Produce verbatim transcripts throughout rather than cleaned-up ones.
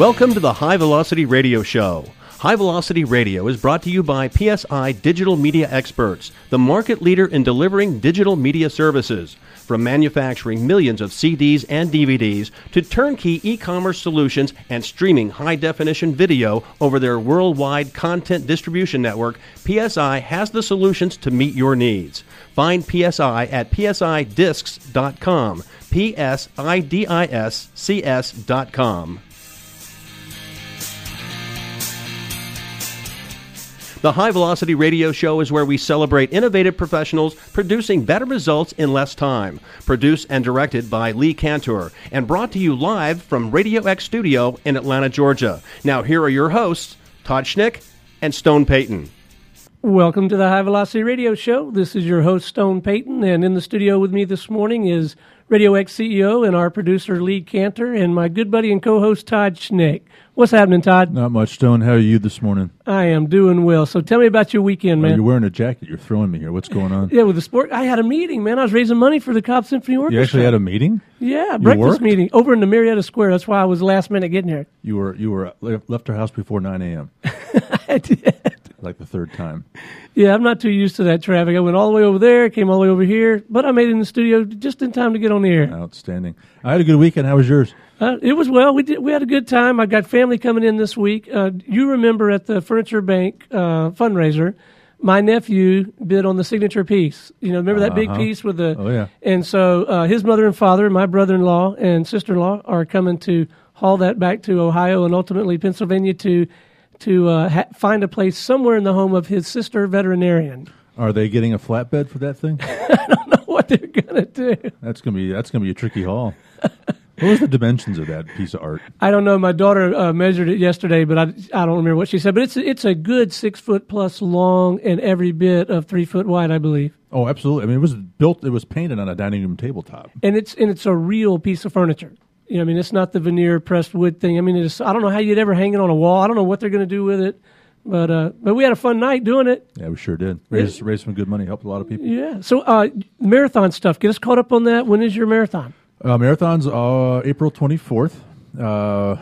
Welcome to the High Velocity Radio Show. High Velocity Radio is brought to you by P S I Digital Media Experts, the market leader in delivering digital media services. From manufacturing millions of C Ds and D V Ds to turnkey e-commerce solutions and streaming high-definition video over their worldwide content distribution network, P S I has the solutions to meet your needs. Find P S I at P S I discs dot com, P S I D I S C S dot com. The High Velocity Radio Show is where we celebrate innovative professionals producing better results in less time. Produced and directed by Lee Cantor and brought to you live from Radio X Studio in Atlanta, Georgia. Now here are your hosts, Todd Schnick and Stone Payton. Welcome to the High Velocity Radio Show. This is your host, Stone Payton, and in the studio with me this morning is Radio X C E O and our producer, Lee Cantor, and my good buddy and co-host, Todd Schnick. What's happening, Todd? Not much, Stone. How are you this morning? I am doing well. So tell me about your weekend, man. Oh, you're wearing a jacket. You're throwing me here. What's going on? Yeah, with the sport. I had a meeting, man. I was raising money for the Cobb Symphony Orchestra. You actually had a meeting? Yeah, You breakfast worked? meeting over in the Marietta Square. That's why I was last minute getting here. You were you were left our house before nine a.m. I did. Like the third time. Yeah, I'm not too used to that traffic. I went all the way over there, came all the way over here, but I made it in the studio just in time to get on the air. Outstanding. I had a good weekend. How was yours? Uh, it was well. We did. We had a good time. I got family coming in this week. Uh, you remember at the Furniture Bank uh, fundraiser, my nephew bid on the signature piece. You know, remember that big Uh-huh. piece with the? Oh, yeah. And so uh, his mother and father, my brother-in-law and sister-in-law, are coming to haul that back to Ohio and ultimately Pennsylvania to to uh, ha- find a place somewhere in the home of his sister veterinarian. Are they getting a flatbed for that thing? I don't know what they're gonna do. That's gonna be that's gonna be a tricky haul. What was the dimensions of that piece of art? I don't know. My daughter uh, measured it yesterday, but I, I don't remember what she said. But it's it's a good six foot plus long and every bit of three foot wide, I believe. Oh, absolutely. I mean, it was built. It was painted on a dining room tabletop. And it's and it's a real piece of furniture. You know, I mean, it's not the veneer pressed wood thing. I mean, it's I don't know how you'd ever hang it on a wall. I don't know what they're going to do with it. But uh, but we had a fun night doing it. Yeah, we sure did. Raised Yeah. raised some good money. Helped a lot of people. Yeah. So uh, marathon stuff. Get us caught up on that. When is your marathon? Uh, marathon's uh, April twenty-fourth. Uh,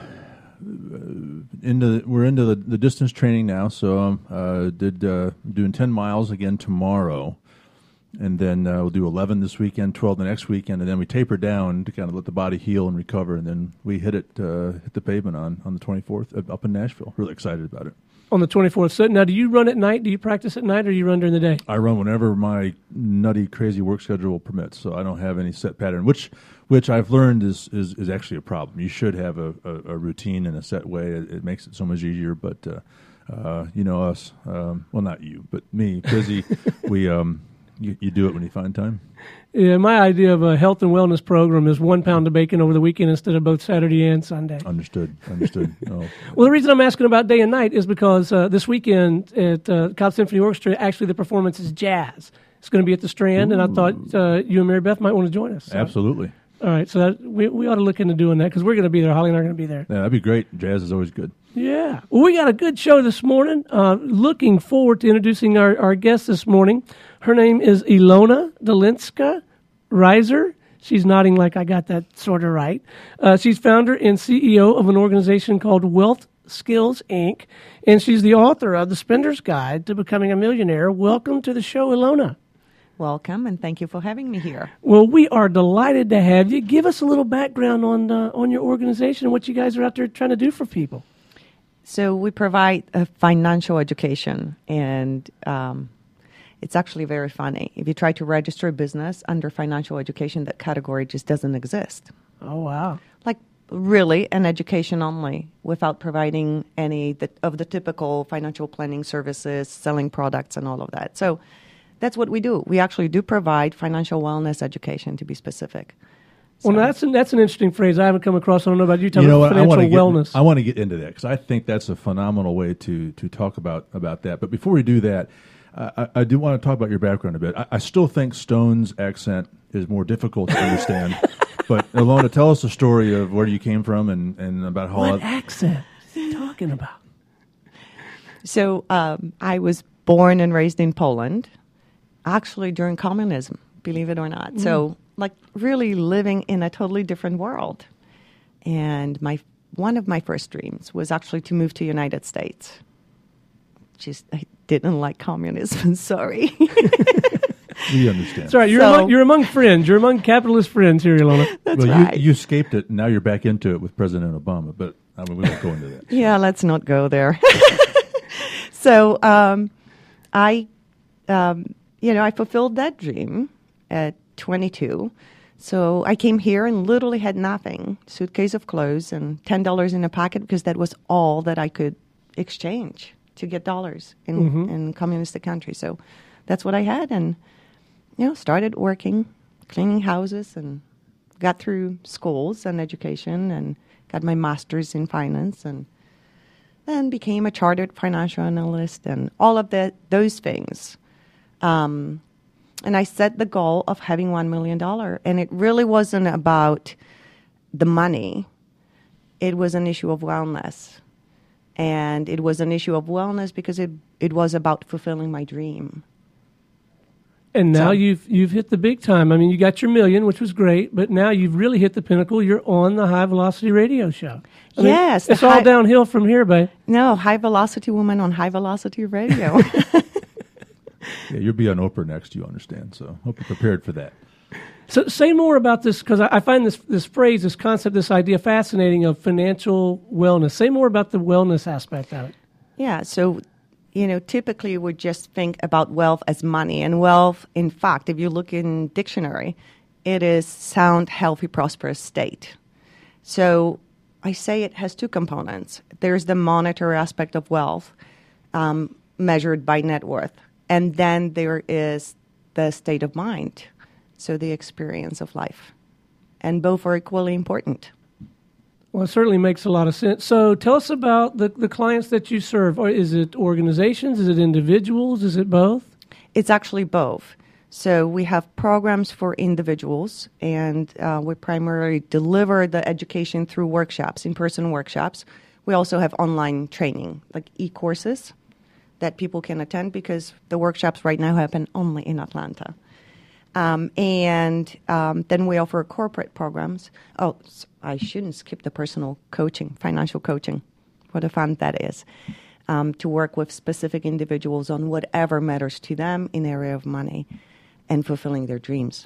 into we're into the, the distance training now, so um, uh, did uh, doing ten miles again tomorrow, and then uh, we'll do eleven this weekend, twelve the next weekend, and then we taper down to kind of let the body heal and recover, and then we hit it uh, hit the pavement on on the twenty-fourth up in Nashville. Really excited about it. On the twenty-fourth. So now, do you run at night? Do you practice at night, or do you run during the day? I run whenever my nutty, crazy work schedule permits, so I don't have any set pattern, which which I've learned is is, is actually a problem. You should have a, a, a routine in a set way. It, it makes it so much easier, but uh, uh, you know us, um, well, not you, but me, busy, we um, you, you do it when you find time. Yeah, my idea of a health and wellness program is one pound of bacon over the weekend instead of both Saturday and Sunday. Understood, understood. Oh. Well, the reason I'm asking about day and night is because uh, this weekend at uh, Cobb Symphony Orchestra, actually the performance is jazz. It's going to be at the Strand, Ooh. and I thought uh, you and Mary Beth might want to join us. So. Absolutely. All right, so that, we we ought to look into doing that because we're going to be there. Holly and I are going to be there. Yeah, that'd be great. Jazz is always good. Yeah. Well, we got a good show this morning. Uh, looking forward to introducing our, our guest this morning. Her name is Ilona Dolinska Reiser. She's nodding like I got that sort of right. Uh, she's founder and C E O of an organization called Wealth Skills, Incorporated, and she's the author of The Spender's Guide to Becoming a Millionaire. Welcome to the show, Ilona. Welcome, and thank you for having me here. Well, we are delighted to have you. Give us a little background on uh, on your organization and what you guys are out there trying to do for people. So we provide a financial education, and um, it's actually very funny. If you try to register a business under financial education, that category just doesn't exist. Oh, wow. Like, really, an education only, without providing any the, of the typical financial planning services, selling products, and all of that. So that's what we do. We actually do provide financial wellness education, to be specific. So. Well, that's an, that's an interesting phrase. I haven't come across. I don't know about you. Talking You know about what? financial I want to wellness. get, I want to get into that because I think that's a phenomenal way to to talk about about that. But before we do that, uh, I, I do want to talk about your background a bit. I, I still think Stone's accent is more difficult to understand. But Ilona, tell us the story of where you came from and, and about how. What accent is he talking about? So um, I was born and raised in Poland, actually during communism, believe it or not. Mm. So like really living in a totally different world. And my one of my first dreams was actually to move to United States. Just, I didn't like communism, sorry. We understand. It's all right. You're, So- among, you're among friends. You're among capitalist friends here, Ilona. That's well, right. you, you escaped it, and now you're back into it with President Obama, but I mean, we won't go into that. Yeah, let's not go there. So um, I, um, you know, I fulfilled that dream at twenty-two. So I came here and literally had nothing, suitcase of clothes and ten dollars in a pocket because that was all that I could exchange to get dollars in, Mhm. in communistic country. So that's what I had, and you know, started working, cleaning houses, and got through schools and education, and got my master's in finance, and then became a chartered financial analyst, and all of that, those things. Um, and I set the goal of having one million dollars, and it really wasn't about the money. It was an issue of wellness. And it was an issue of wellness because it, it was about fulfilling my dream. And now So- you've you've hit the big time. I mean, you got your million, which was great, but now you've really hit the pinnacle. You're on the High Velocity Radio Show. I mean, Yes, the it's all high- downhill from here, babe. No, high velocity woman on high velocity radio. Yeah, you'll be on Oprah next, you understand, so hope you're prepared for that. So say more about this, because I, I find this this phrase, this concept, this idea fascinating of financial wellness. Say more about the wellness aspect of it. Yeah, so, you know, typically we just think about wealth as money. And wealth, in fact, if you look in dictionary, it is sound, healthy, prosperous state. So I say it has two components. There's the monetary aspect of wealth, um, measured by net worth. And then there is the state of mind, so the experience of life. And both are equally important. Well, it certainly makes a lot of sense. So tell us about the, the clients that you serve. Or is it organizations? Is it individuals? Is it both? It's actually both. So we have programs for individuals, and uh, we primarily deliver the education through workshops, in-person workshops. We also have online training, like e-courses that people can attend because the workshops right now happen only in Atlanta. Um, and um, then we offer corporate programs. Oh, s- I shouldn't skip the personal coaching, financial coaching. What a fun that is. Um, to work with specific individuals on whatever matters to them in the area of money and fulfilling their dreams.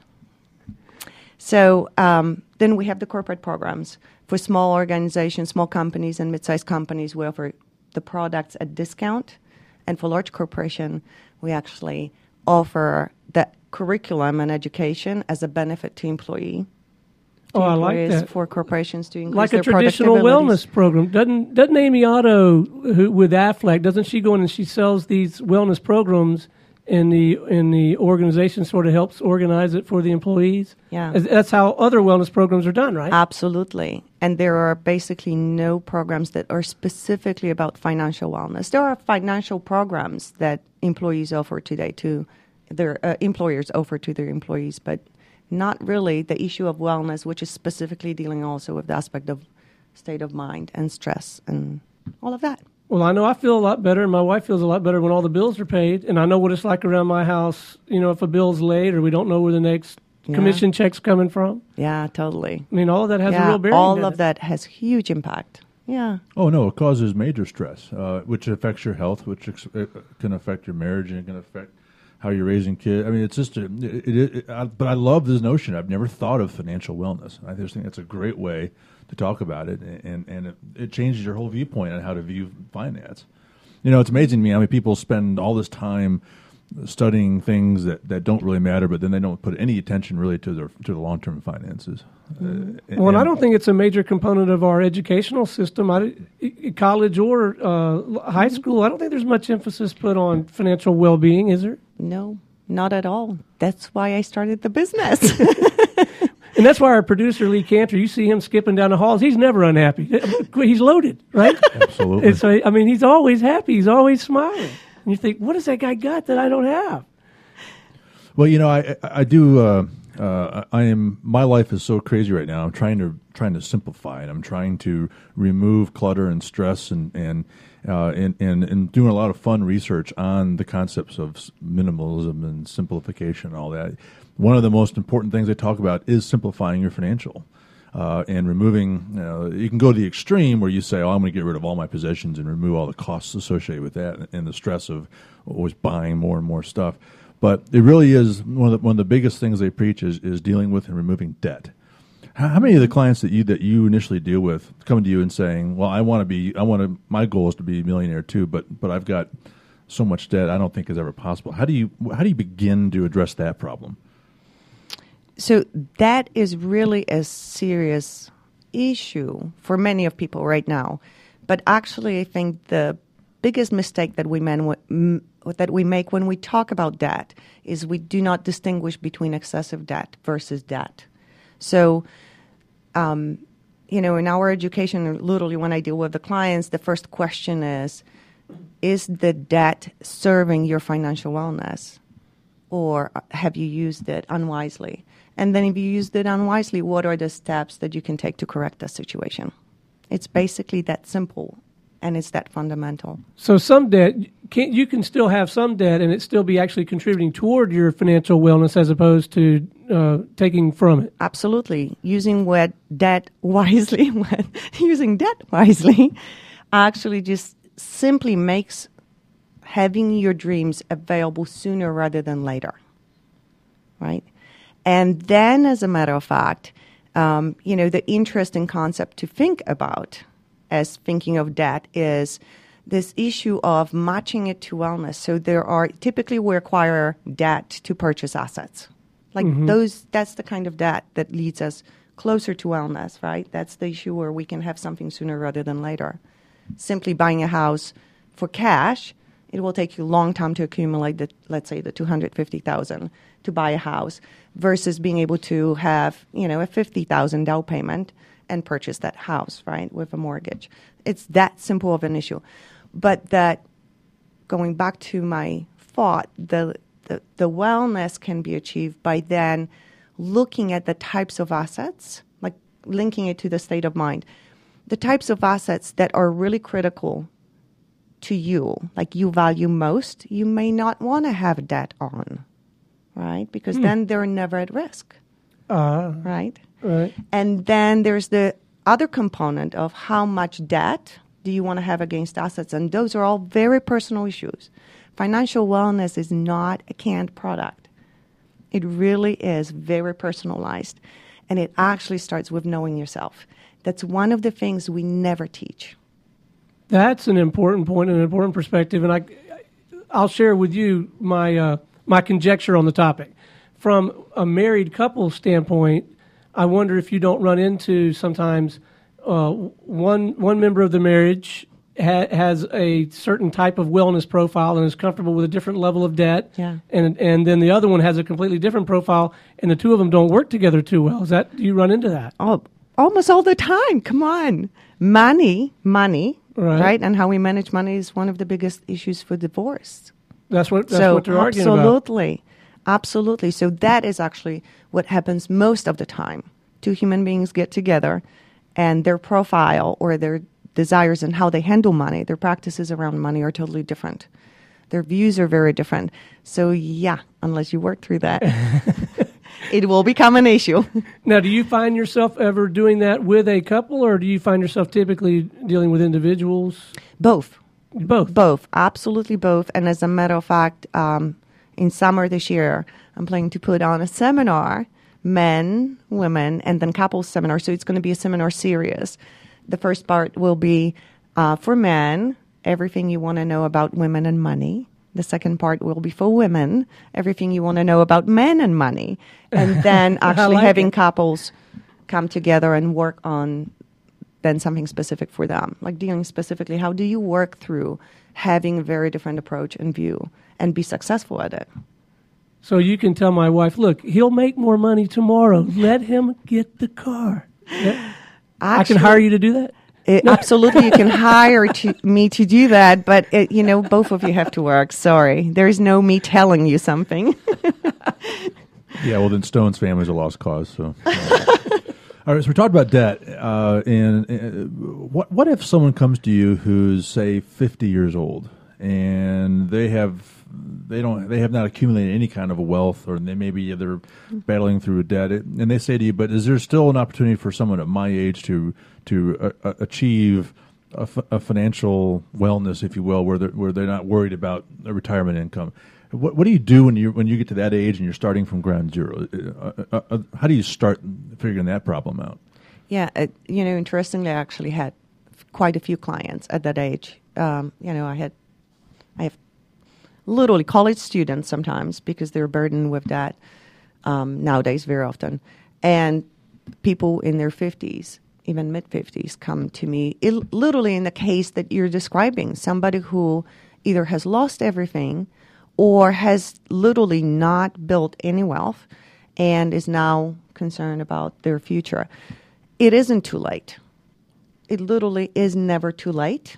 So um, then we have the corporate programs. For small organizations, small companies, and mid-sized companies, we offer the products at discount. And for large corporation, we actually offer the curriculum and education as a benefit to employee. To Oh, I like employees, that. For corporations to increase Like a their traditional productivity. wellness program. Doesn't doesn't Amy Otto who, with Aflac, doesn't she go in and she sells these wellness programs, and the and the organization sort of helps organize it for the employees? Yeah. As- That's how other wellness programs are done, right? Absolutely. And there are basically no programs that are specifically about financial wellness. There are financial programs that employees offer today to their uh, employers offer to their employees, but not really the issue of wellness, which is specifically dealing also with the aspect of state of mind and stress and all of that. Well, I know I feel a lot better, and my wife feels a lot better when all the bills are paid. And I know what it's like around my house, you know, if a bill's late or we don't know where the next Yeah. commission check's coming from. Yeah, totally. I mean, all of that has yeah, a real bearing. all doesn't of it? that has huge impact. Yeah. Oh, no, it causes major stress, uh, which affects your health, which ex- uh, can affect your marriage, and it can affect how you're raising kids. I mean, it's just, a, it, it, it, I, but I love this notion. I've never thought of financial wellness. I just think that's a great way to talk about it, and, and it, it changes your whole viewpoint on how to view finance. You know, it's amazing to me how many people spend all this time studying things that, that don't really matter, but then they don't put any attention really to their to the long term finances. Uh, Well, and I don't think it's a major component of our educational system. I, i- college or uh, high school, I don't think there's much emphasis put on financial well-being, is there? No, not at all. That's why I started the business. And that's why our producer, Lee Cantor, you see him skipping down the halls. He's never unhappy. He's loaded, right? Absolutely. And so, I mean, he's always happy. He's always smiling. And you think, what has that guy got that I don't have? Well, you know, I I, I do. Uh, uh, I am. My life is so crazy right now. I'm trying to trying to simplify it. I'm trying to remove clutter and stress, and and uh, and, and and doing a lot of fun research on the concepts of s- minimalism and simplification and all that. One of the most important things I talk about is simplifying your financial. uh, and removing. You know, you can go to the extreme where you say, "Oh, I'm going to get rid of all my possessions and remove all the costs associated with that, and, and the stress of always buying more and more stuff." But it really is one of the, one of the biggest things they preach is, is dealing with and removing debt. How, how many of the clients that you that you initially deal with come to you and saying, "Well, I want to be, I want to, my goal is to be a millionaire too, but but I've got so much debt, I don't think is ever possible." How do you how do you begin to address that problem? So that is really a serious issue for many of people right now. But actually, I think the biggest mistake that we men m- that we make when we talk about debt is we do not distinguish between excessive debt versus debt. So, um, you know, in our education, literally when I deal with the clients, the first question is, is the debt serving your financial wellness, or have you used it unwisely? And then if you used it unwisely, what are the steps that you can take to correct the situation? It's basically that simple, and it's that fundamental. So some debt, can, you can still have some debt and it still be actually contributing toward your financial wellness as opposed to uh, taking from it. Absolutely. Using what debt wisely, using debt wisely actually just simply makes having your dreams available sooner rather than later, right? And then, as a matter of fact, um, you know, the interesting concept to think about as thinking of debt is this issue of matching it to wellness. So there are, typically we acquire debt to purchase assets. Like mm-hmm. those, that's the kind of debt that leads us closer to wellness, right? That's the issue where we can have something sooner rather than later. Simply buying a house for cash, it will take you a long time to accumulate, the, let's say, the two hundred fifty thousand dollars to buy a house versus being able to have, you know, a fifty thousand dollars down payment and purchase that house, right, with a mortgage. It's that simple of an issue. But that, going back to my thought, the, the, the wellness can be achieved by then looking at the types of assets, like linking it to the state of mind. The types of assets that are really critical to you, like you value most, you may not want to have debt on, right? Because hmm. then they're never at risk, uh, right? Right. And then there's the other component of how much debt do you want to have against assets, and those are all very personal issues. Financial wellness is not a canned product. It really is very personalized, and it actually starts with knowing yourself. That's one of the things we never teach. That's an important point and an important perspective, and I, I'll share with you my uh, my conjecture on the topic. From a married couple standpoint, I wonder if you don't run into sometimes uh, one one member of the marriage ha- has a certain type of wellness profile and is comfortable with a different level of debt, yeah. and and then the other one has a completely different profile, and the two of them don't work together too well. Is that, do you run into that? Oh, almost all the time. Come on, money, money, right? right? And how we manage money is one of the biggest issues for divorce. That's what that's so what they're arguing about. Absolutely. Absolutely. So that is actually what happens most of the time. Two human beings get together and their profile or their desires and how they handle money, their practices around money are totally different. Their views are very different. So yeah, unless you work through that, it will become an issue. Now, do you find yourself ever doing that with a couple, or do you find yourself typically dealing with individuals? Both. Both. Both. Absolutely both. And as a matter of fact, um, in summer this year, I'm planning to put on a seminar, men, women, and then couples seminar. So it's going to be a seminar series. The first part will be uh, for men, everything you want to know about women and money. The second part will be for women, everything you want to know about men and money. And then actually like having it. couples come together and work on then something specific for them, like dealing specifically, how do you work through having a very different approach and view and be successful at it? So you can tell my wife, look, he'll make more money tomorrow. Let him get the car. Actually, I can hire you to do that? It, no. Absolutely, you can hire to, me to do that, but, it, you know, both of you have to work. Sorry. There's no me telling you something. Yeah, well, then Stone's family's a lost cause, so... Uh. All right, so we talked about debt, uh, and uh, what what if someone comes to you who's, say, fifty years old, and they have they don't they have not accumulated any kind of a wealth, or they maybe they're battling through a debt, it, and they say to you, but is there still an opportunity for someone at my age to to uh, achieve a, f- a financial wellness, if you will, where they're where they're not worried about a retirement income? What, what do you do when you when you get to that age and you're starting from ground zero? Uh, uh, uh, how do you start figuring that problem out? Yeah, uh, you know, interestingly, I actually had quite a few clients at that age. Um, you know, I had, I have literally college students sometimes because they're burdened with that um, nowadays very often, and people in their fifties, even mid fifties, come to me. It, literally, in the case that you're describing, somebody who either has lost everything or has literally not built any wealth and is now concerned about their future. It isn't too late. It literally is never too late.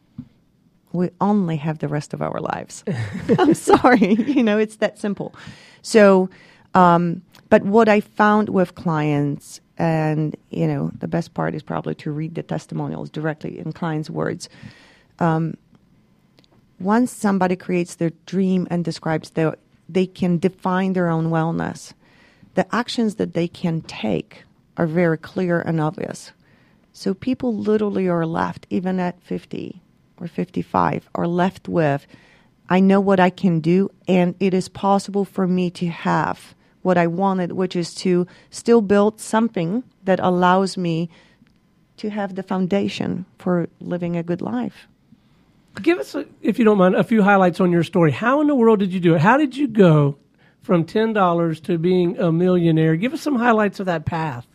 We only have the rest of our lives. I'm sorry. You know, it's that simple. So, um, but what I found with clients, and, you know, the best part is probably to read the testimonials directly in clients' words. Um, once somebody creates their dream and describes their, they can define their own wellness, the actions that they can take are very clear and obvious. So people literally are left, even at fifty or fifty-five, are left with, I know what I can do, and it is possible for me to have what I wanted, which is to still build something that allows me to have the foundation for living a good life. Give us, a, if you don't mind, a few highlights on your story. How in the world did you do it? How did you go from ten dollars to being a millionaire? Give us some highlights of that path.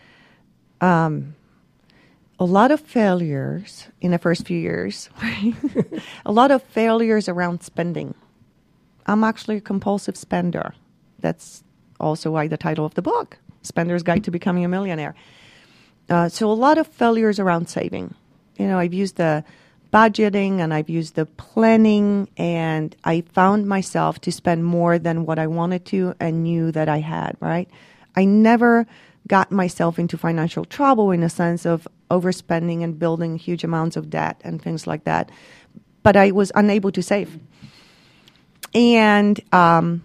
Um, a lot of failures in the first few years. A lot of failures around spending. I'm actually a compulsive spender. That's also why the title of the book, Spender's Guide to Becoming a Millionaire. Uh, so a lot of failures around saving. You know, I've used the budgeting and I've used the planning, and I found myself to spend more than what I wanted to and knew that I had, right? I never got myself into financial trouble in a sense of overspending and building huge amounts of debt and things like that. But I was unable to save. And, um,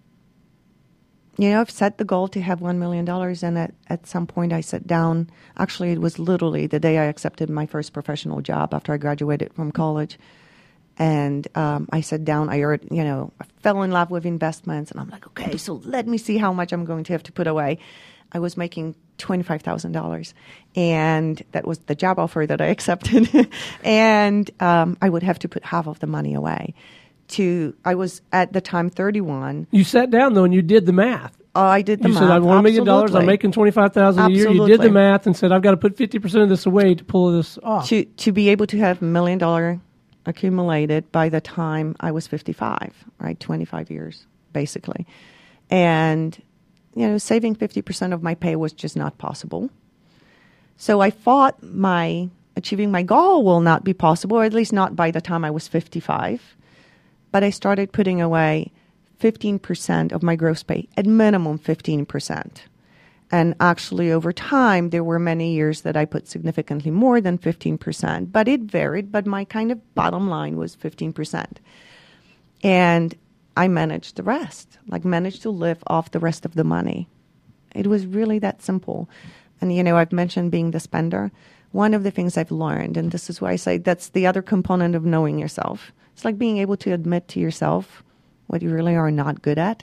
you know, I've set the goal to have one million dollars, and at, at some point I sat down. Actually, it was literally the day I accepted my first professional job after I graduated from college. And um, I sat down, I heard, you know, I fell in love with investments, and I'm like, okay, so let me see how much I'm going to have to put away. I was making twenty-five thousand dollars, and that was the job offer that I accepted. and um, I would have to put half of the money away. To I was at the time thirty-one. You sat down, though, and you did the math. Oh, I did the you math. You said, I want a million dollars. Absolutely. I'm making twenty-five thousand dollars a year. You did the math and said, I've got to put fifty percent of this away to pull this off. To, to be able to have a million dollar accumulated by the time I was fifty-five, right? twenty-five years, basically. And, you know, saving fifty percent of my pay was just not possible. So I thought my achieving my goal will not be possible, or at least not by the time I was fifty-five. But I started putting away fifteen percent of my gross pay, at minimum fifteen percent. And actually, over time, there were many years that I put significantly more than fifteen percent. But it varied, but my kind of bottom line was fifteen percent. And I managed the rest, like managed to live off the rest of the money. It was really that simple. And, you know, I've mentioned being the spender. One of the things I've learned, and this is why I say that's the other component of knowing yourself. It's like being able to admit to yourself what you really are not good at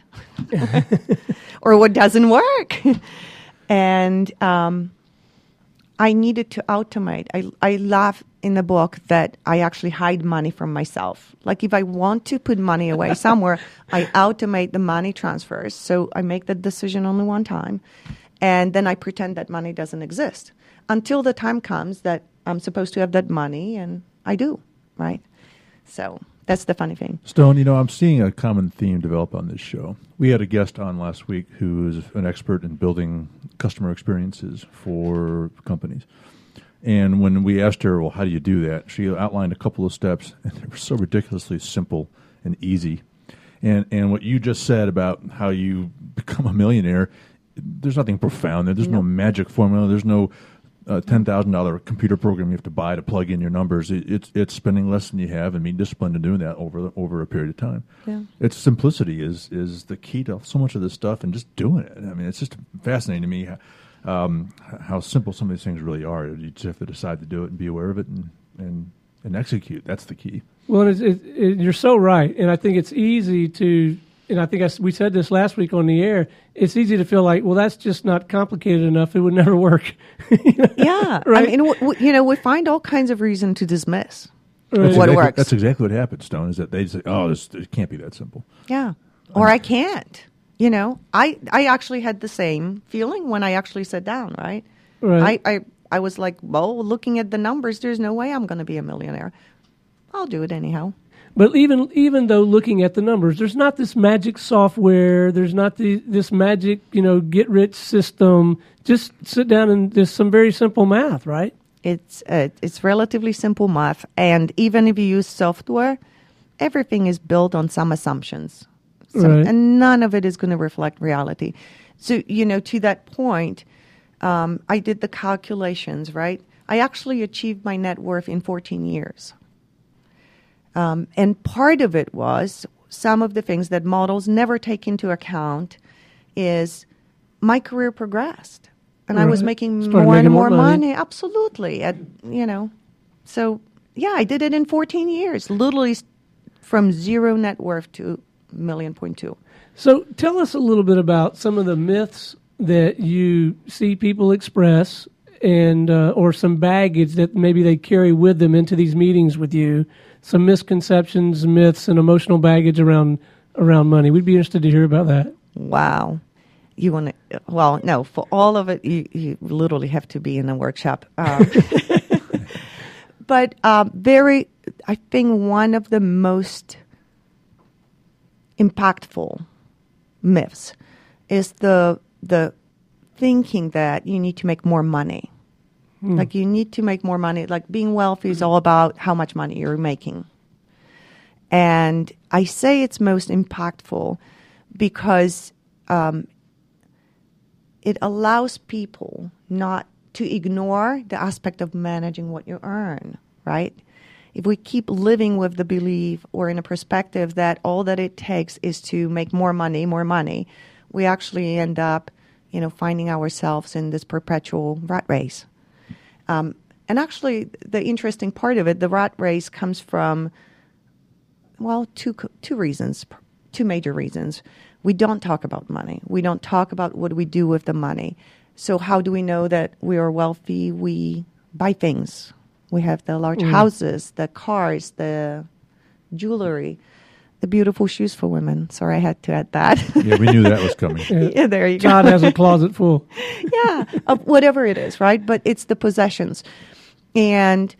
or what doesn't work. And um, I needed to automate. I, I laugh in the book that I actually hide money from myself. Like if I want to put money away somewhere, I automate the money transfers. So I make the decision only one time. And then I pretend that money doesn't exist until the time comes that I'm supposed to have that money, and I do, right? So that's the funny thing. Stone, you know, I'm seeing a common theme develop on this show. We had a guest on last week who is an expert in building customer experiences for companies. And when we asked her, well, how do you do that? She outlined a couple of steps, and they were so ridiculously simple and easy. And and what you just said about how you become a millionaire, there's nothing profound there. There's no, no magic formula. There's no a ten thousand dollar computer program you have to buy to plug in your numbers. It, it's it's spending less than you have and being disciplined in doing that over over a period of time. Yeah. It's simplicity is is the key to so much of this stuff, and just doing it. I mean, it's just fascinating to me how, um, how simple some of these things really are. You just have to decide to do it and be aware of it and and, and execute. That's the key. Well, it's, it, it, you're so right, and I think it's easy to. And I think I, we said this last week on the air. It's easy to feel like, well, that's just not complicated enough. It would never work. You know? Yeah, right. I mean, w- w- you know, we find all kinds of reason to dismiss Right. That's what exactly, works. That's exactly what happens, Stone. Is that they say, "Oh, this it can't be that simple." Yeah, or I can't. You know, I I actually had the same feeling when I actually sat down. Right. Right. I I I was like, well, looking at the numbers, there's no way I'm going to be a millionaire. I'll do it anyhow. But even even though looking at the numbers, there's not this magic software. There's not the, this magic, you know, get rich system. Just sit down and there's some very simple math, right? It's uh, it's relatively simple math, and even if you use software, everything is built on some assumptions, some, Right. and none of it is going to reflect reality. So, you know, to that point, um, I did the calculations. Right, I actually achieved my net worth in fourteen years. Um, and part of it was some of the things that models never take into account is my career progressed. And I was Right. making Started more making and more more money. money. Absolutely. At, you know, so yeah, I did it in fourteen years, literally s- from zero net worth to million point two. So tell us a little bit about some of the myths that you see people express, and uh, or some baggage that maybe they carry with them into these meetings with you. Some misconceptions, myths, and emotional baggage around around money. We'd be interested to hear about that. Wow. You want to, well, no, for all of it, you, you literally have to be in a workshop. Um, but um, very, I think one of the most impactful myths is the the thinking that you need to make more money. Like you need to make more money. Like being wealthy is all about how much money you're making. And I say it's most impactful because um, it allows people not to ignore the aspect of managing what you earn, right? If we keep living with the belief or in a perspective that all that it takes is to make more money, more money, we actually end up, you know, finding ourselves in this perpetual rat race. Um, and actually, the interesting part of it, the rat race comes from, well, two co- two reasons, two major reasons. We don't talk about money. We don't talk about what we do with the money. So how do we know that we are wealthy? We buy things. We have the large Mm. houses, the cars, the jewelry, the beautiful shoes for women. Sorry, I had to add that. Yeah, we knew that was coming. Yeah, there you go. Todd has a closet full. Yeah, of whatever it is, right? But it's the possessions. And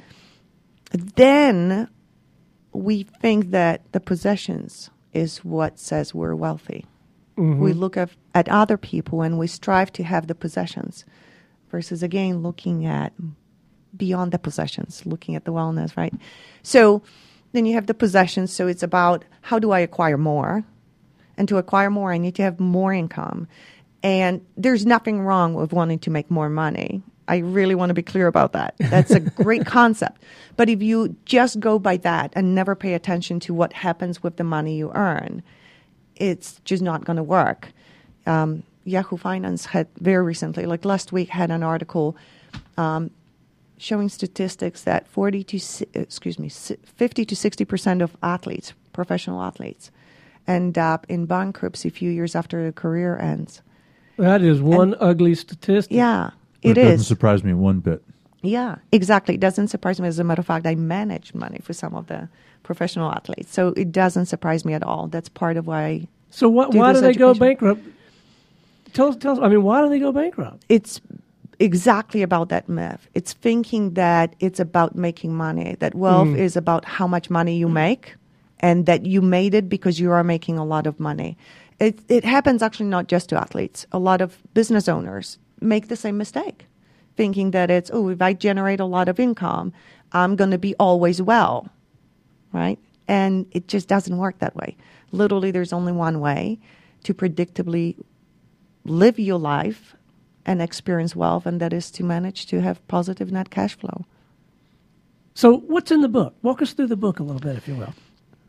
then we think that the possessions is what says we're wealthy. Mhm. We look at, at other people and we strive to have the possessions versus, again, looking at beyond the possessions, looking at the wellness, right? So then you have the possessions. So it's about how do I acquire more? And to acquire more, I need to have more income. And there's nothing wrong with wanting to make more money. I really want to be clear about that. That's a great concept. But if you just go by that and never pay attention to what happens with the money you earn, it's just not going to work. Um, Yahoo Finance had very recently, like last week, had an article um, showing statistics that forty to si- excuse me, si- fifty to sixty percent of athletes, professional athletes, end up in bankruptcy a few years after their career ends. That is one ugly statistic. Yeah, But it it doesn't is. surprise me one bit. Yeah, exactly. It doesn't surprise me. As a matter of fact, I managed money for some of the professional athletes, so it doesn't surprise me at all. That's part of why So what, Do why do this they go education. bankrupt? Tell us, tell us. I mean, why do they go bankrupt? it's exactly about that myth. It's thinking that it's about making money, that wealth Mm. is about how much money you make, and that you made it because you are making a lot of money. It, it happens actually not just to athletes. A lot of business owners make the same mistake, thinking that it's, oh, if I generate a lot of income, I'm going to be always well, right? And it just doesn't work that way. Literally, there's only one way to predictably live your life and experience wealth, and that is to manage to have positive net cash flow. So what's in the book? Walk us through the book a little bit, if you will.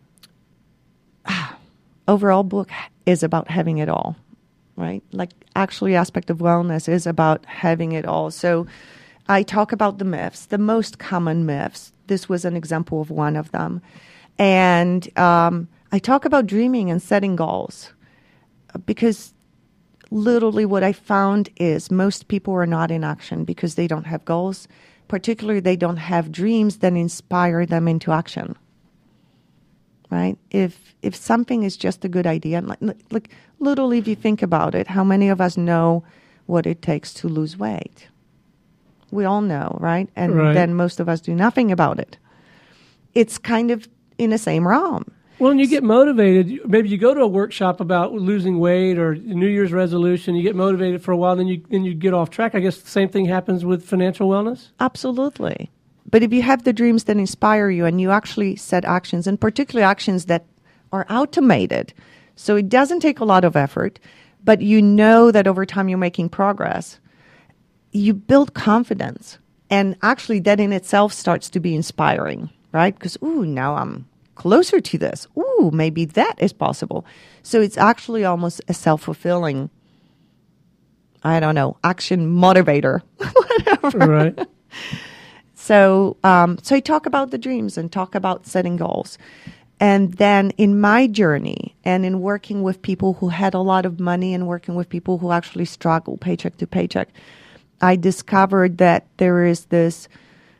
Overall book is about having it all, right? Like actually aspect of wellness is about having it all. So I talk about the myths, the most common myths. This was an example of one of them. And um, I talk about dreaming and setting goals because literally what I found is most people are not in action because they don't have goals. Particularly, they don't have dreams that inspire them into action. Right? If if something is just a good idea, like, like literally, if you think about it, how many of us know what it takes to lose weight? We all know, right? And right. then most of us do nothing about it. It's kind of in the same realm. Well, and you get motivated. Maybe you go to a workshop about losing weight or New Year's resolution. You get motivated for a while, then you then you get off track. I guess the same thing happens with financial wellness. Absolutely. But if you have the dreams that inspire you and you actually set actions, and particularly actions that are automated, so it doesn't take a lot of effort, but you know that over time you're making progress, you build confidence. And actually that in itself starts to be inspiring, right? Because, ooh, now I'm closer to this. Ooh, maybe that is possible. So it's actually almost a self-fulfilling, I don't know, action motivator, whatever. Right. So, um, so I talk about the dreams and talk about setting goals. And then in my journey and in working with people who had a lot of money and working with people who actually struggle paycheck to paycheck, I discovered that there is this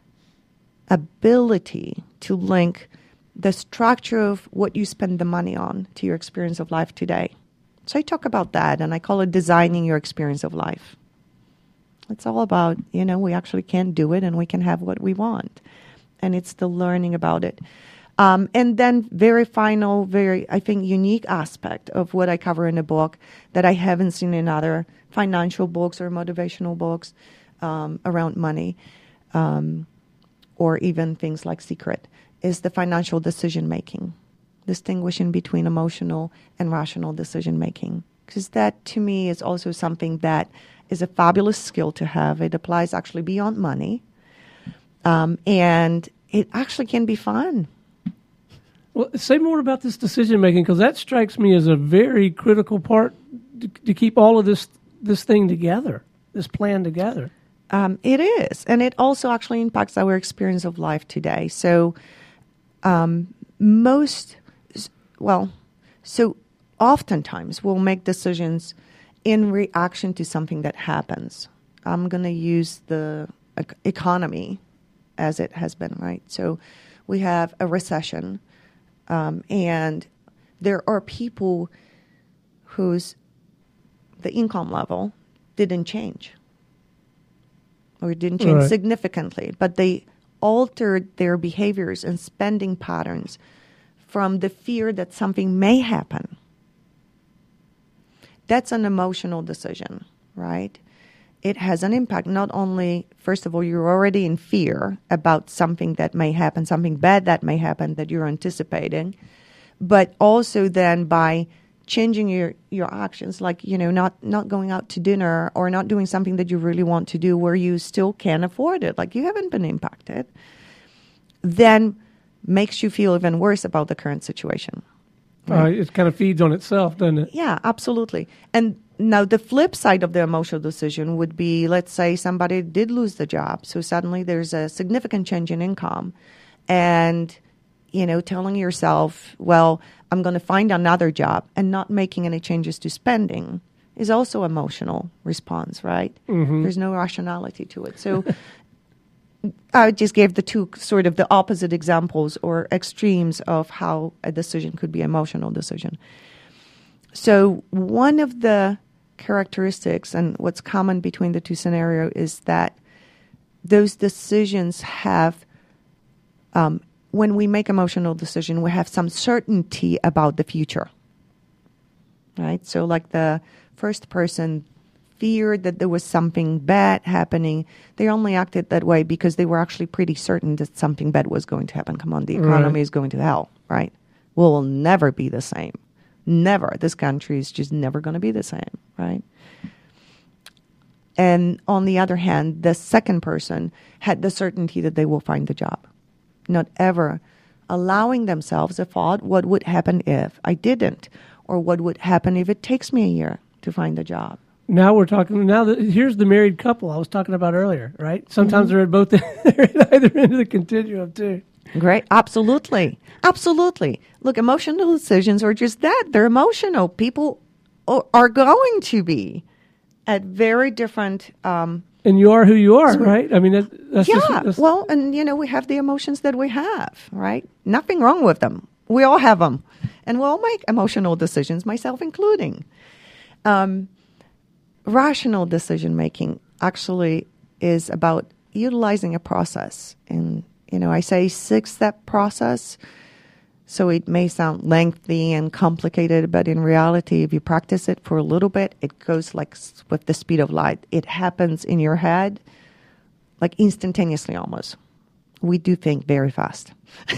ability to link the structure of what you spend the money on to your experience of life today. So I talk about that, and I call it designing your experience of life. It's all about, you know, we actually can do it and we can have what we want. And it's the learning about it. Um, and then very final, very, I think, unique aspect of what I cover in the book that I haven't seen in other financial books or motivational books um, around money, um, or even things like Secret, is the financial decision-making, distinguishing between emotional and rational decision-making. Because that, to me, is also something that is a fabulous skill to have. It applies actually beyond money. Um, and it actually can be fun. Well, say more about this decision-making, because that strikes me as a very critical part to, to keep all of this this thing together, this plan together. Um, it is. And it also actually impacts our experience of life today. So um, most, well, so oftentimes we'll make decisions in reaction to something that happens. I'm going to use the ec- economy as it has been, right? So we have a recession, um, and there are people whose the income level didn't change or didn't change right. significantly, but they altered their behaviors and spending patterns from the fear that something may happen. That's an emotional decision, right? It has an impact. Not only, first of all, you're already in fear about something that may happen, something bad that may happen that you're anticipating, but also then by changing your, your actions, like, you know, not, not going out to dinner or not doing something that you really want to do where you still can't afford it, like you haven't been impacted, then makes you feel even worse about the current situation. Right. Uh, it kind of feeds on itself, doesn't it? Yeah, absolutely. And now the flip side of the emotional decision would be, let's say somebody did lose the job. So suddenly there's a significant change in income. And, you know, telling yourself, well, I'm going to find another job and not making any changes to spending is also emotional response, right? Mm-hmm. There's no rationality to it. So I just gave the two sort of the opposite examples or extremes of how a decision could be an emotional decision. So one of the characteristics and what's common between the two scenarios is that those decisions have, um, when we make emotional decision, we have some certainty about the future, right? So like the first person feared that there was something bad happening. They only acted that way because they were actually pretty certain that something bad was going to happen. Come on, the economy right. is going to hell, right? We'll never be the same. Never. This country is just never going to be the same, right? And on the other hand, the second person had the certainty that they will find the job, not ever allowing themselves a thought, what would happen if I didn't, or what would happen if it takes me a year to find a job. Now we're talking. Now that, here's the married couple I was talking about earlier, right? Sometimes mm-hmm. they're at both they're at either end of the continuum too. Great, absolutely, absolutely. Look, emotional decisions are just that. They're emotional. People are going to be at very different. Um, and you are who you are, right? I mean, that, that's yeah. Just, that's well, and you know, we have the emotions that we have, right? Nothing wrong with them. We all have them, and we all make emotional decisions, myself including. Um, rational decision making actually is about utilizing a process, and you know, I say six-step process. So it may sound lengthy and complicated, but in reality, if you practice it for a little bit, it goes like s- with the speed of light. It happens in your head like instantaneously almost. We do think very fast.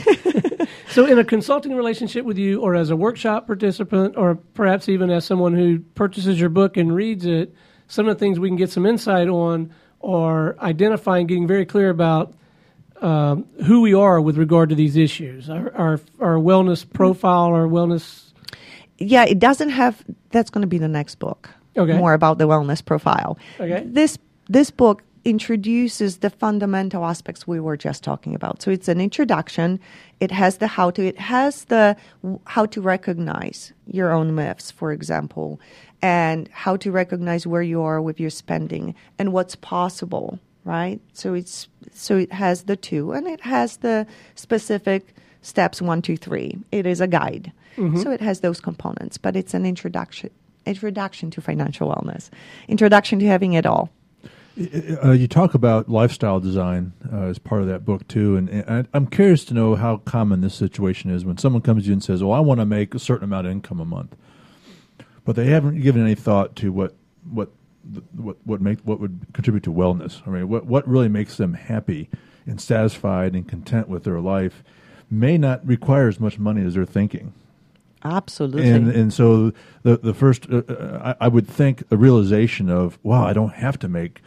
So in a consulting relationship with you, or as a workshop participant, or perhaps even as someone who purchases your book and reads it, some of the things we can get some insight on are identifying, getting very clear about Um, who we are with regard to these issues, our, our our wellness profile, our wellness. Yeah, it doesn't have. That's going to be the next book. Okay. More about the wellness profile. Okay. This this book introduces the fundamental aspects we were just talking about. So it's an introduction. It has the how to. It has the how to recognize your own myths, for example, and how to recognize where you are with your spending and what's possible. Right? So it's so it has the two, and it has the specific steps one, two, three. It is a guide. Mm-hmm. So it has those components, but it's an introduction introduction to financial wellness, introduction to having it all. Uh, you talk about lifestyle design uh, as part of that book too, and, and I'm curious to know how common this situation is when someone comes to you and says, "Well, I want to make a certain amount of income a month," but they haven't given any thought to what what. What what make what would contribute to wellness? I mean, what what really makes them happy and satisfied and content with their life may not require as much money as they're thinking. Absolutely. And and so the the first uh, I, I would think a realization of, wow, I don't have to make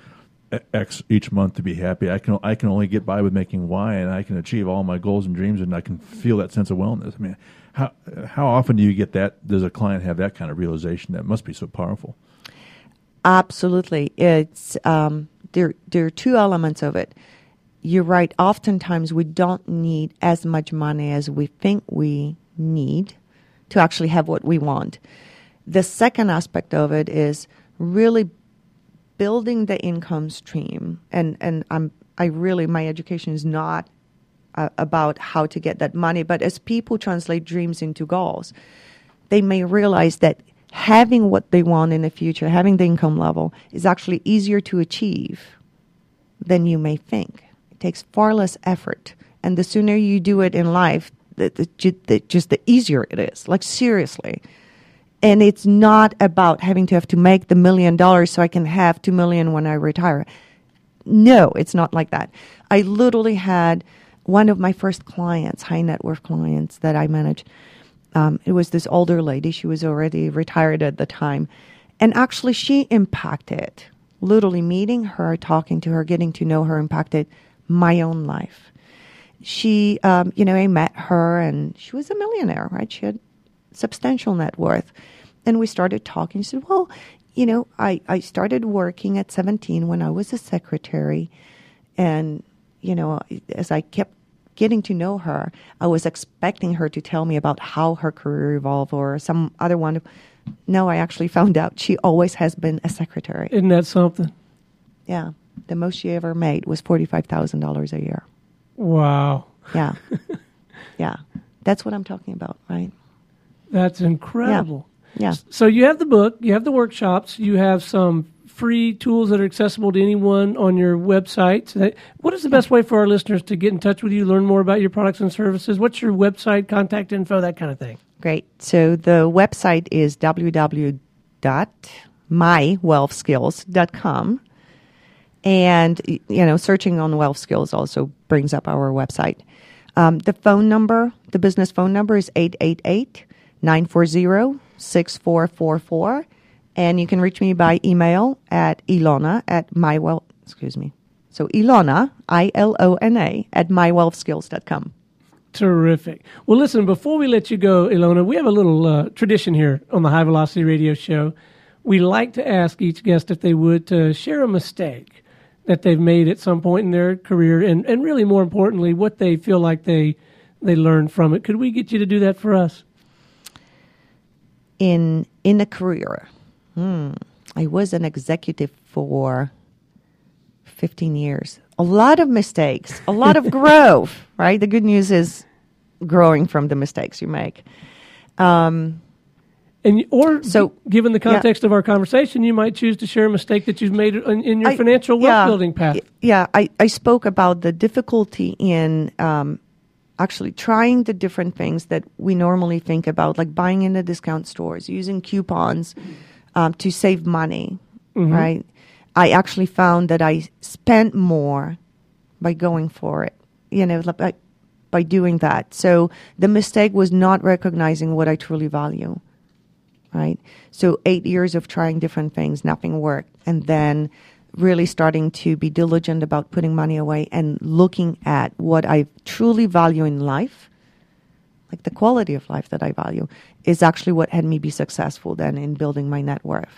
X each month to be happy. I can I can only get by with making Y, and I can achieve all my goals and dreams, and I can feel that sense of wellness. I mean, how how often do you get that? Does a client have that kind of realization? That must be so powerful. Absolutely. It's um, there. There are two elements of it. You're right. Oftentimes, we don't need as much money as we think we need to actually have what we want. The second aspect of it is really building the income stream. And and I'm I really my education is not uh, about how to get that money, but as people translate dreams into goals, they may realize that having what they want in the future, having the income level, is actually easier to achieve than you may think. It takes far less effort. And the sooner you do it in life, the, the, the, just the easier it is. Like, seriously. And it's not about having to have to make the million dollars so I can have two million when I retire. No, it's not like that. I literally had one of my first clients, high net worth clients that I managed. Um, it was this older lady. She was already retired at the time. And actually, she impacted, literally meeting her, talking to her, getting to know her, impacted my own life. She, um, you know, I met her, and she was a millionaire, right? She had substantial net worth. And we started talking. She said, well, you know, I, I started working at seventeen when I was a secretary. And, you know, as I kept getting to know her, I was expecting her to tell me about how her career evolved or some other one. No, I actually found out she always has been a secretary. Isn't that something? Yeah. The most she ever made was forty-five thousand dollars a year. Wow. Yeah. Yeah. That's what I'm talking about, right? That's incredible. Yeah. Yeah. So you have the book, you have the workshops, you have some free tools that are accessible to anyone on your website. What is the best way for our listeners to get in touch with you, learn more about your products and services? What's your website, contact info, that kind of thing? Great. So the website is w w w dot my wealth skills dot com. And, you know, searching on Wealth Skills also brings up our website. Um, the phone number, the business phone number is eight eight eight, nine four zero, six four four four. And you can reach me by email at Ilona at mywealth, excuse me. So Ilona, I L O N A, at my wealth skills dot com. Terrific. Well, listen, before we let you go, Ilona, we have a little uh, tradition here on the High Velocity Radio Show. We like to ask each guest if they would to share a mistake that they've made at some point in their career, and, and really more importantly, what they feel like they they learned from it. Could we get you to do that for us? In in a career, hmm, I was an executive for fifteen years. A lot of mistakes, a lot of growth, right? The good news is growing from the mistakes you make. Um, and or so, g- given the context yeah. of our conversation, you might choose to share a mistake that you've made in, in your I, financial wealth yeah, building path. Yeah, I, I spoke about the difficulty in um, actually trying the different things that we normally think about, like buying in the discount stores, using coupons um, to save money, Mm-hmm. right? I actually found that I spent more by going for it, you know, by, by doing that. So the mistake was not recognizing what I truly value, right? So eight years of trying different things, nothing worked. And then really starting to be diligent about putting money away and looking at what I truly value in life, like the quality of life that I value, is actually what had me be successful then in building my net worth.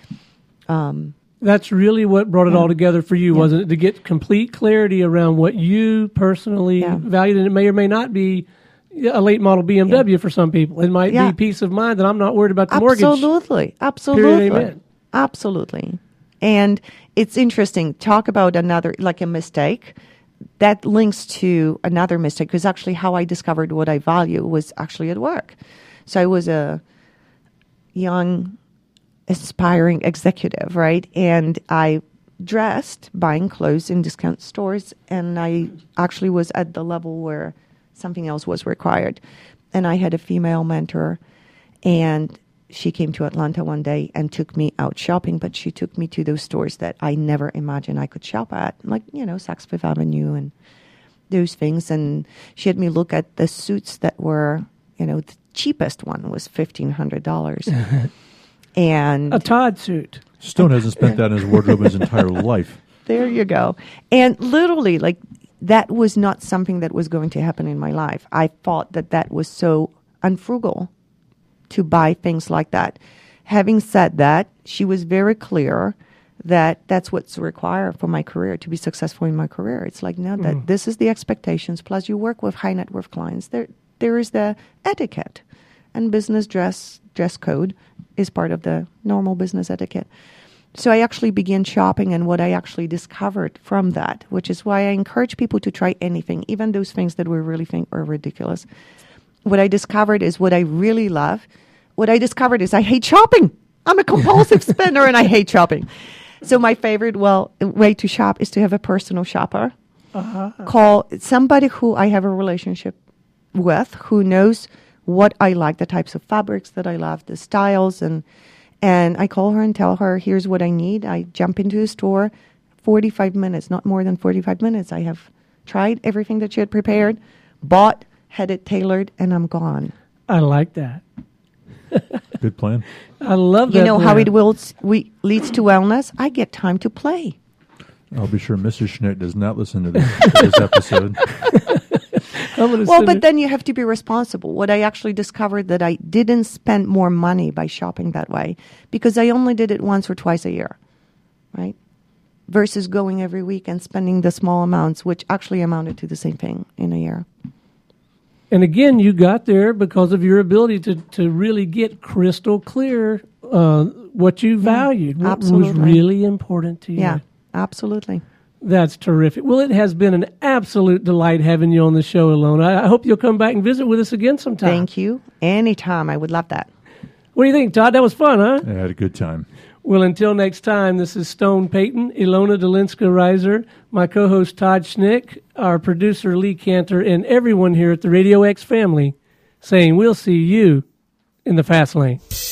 Um, That's really what brought it Yeah. all together for you, Yeah. wasn't it? To get complete clarity around what you personally Yeah. valued, and it may or may not be a late model B M W for some people. It might Yeah. be peace of mind that I'm not worried about the mortgage. Absolutely. Absolutely. amen. Absolutely. And it's interesting. Talk about another, like a mistake. That links to another mistake, because actually how I discovered what I value was actually at work. So I was a young, aspiring executive, right? And I dressed, buying clothes in discount stores, and I actually was at the level where something else was required. And I had a female mentor, and she came to Atlanta one day and took me out shopping, but she took me to those stores that I never imagined I could shop at, like, you know, Saks Fifth Avenue and those things. And she had me look at the suits that were, you know, the cheapest one was fifteen hundred dollars. And A Todd suit. Stone hasn't spent that in his wardrobe his entire life. there you go. And literally, like, that was not something that was going to happen in my life. I thought that that was so unfrugal to buy things like that. Having said that, she was very clear that that's what's required for my career, to be successful in my career. It's like, no, that Mm. this is the expectations. Plus, you work with high net worth clients. There, there is the etiquette, and business dress dress code is part of the normal business etiquette. So I actually began shopping, and what I actually discovered from that, which is why I encourage people to try anything, even those things that we really think are ridiculous. What I discovered is what I really love. What I discovered is I hate shopping. I'm a compulsive spender, and I hate shopping. So my favorite well way to shop is to have a personal shopper. Uh-huh. Call somebody who I have a relationship with, who knows what I like, the types of fabrics that I love, the styles, and and I call her and tell her, here's what I need. I jump into the store, forty-five minutes, not more than forty-five minutes. I have tried everything that she had prepared, bought, had it tailored, and I'm gone. I like that. Good plan. I love that. You know how plan. it will we, leads to wellness? I get time to play. I'll be sure Missus Schnitt does not listen to this, to this episode. I'm gonna Well, send but it- then you have to be responsible. What I actually discovered that I didn't spend more money by shopping that way, because I only did it once or twice a year, right? Versus going every week and spending the small amounts, which actually amounted to the same thing in a year. And again, you got there because of your ability to, to really get crystal clear uh, what you valued, what was absolutely. really important to you. Yeah, absolutely. That's terrific. Well, it has been an absolute delight having you on the show, Ilona. I I hope you'll come back and visit with us again sometime. Thank you. Anytime. I would love that. What do you think, Todd? That was fun, huh? I had a good time. Well, until next time, this is Stone Payton, Ilona Dolinska-Reiser, my co-host Todd Schnick, our producer Lee Cantor, and everyone here at the Radio X family saying we'll see you in the fast lane.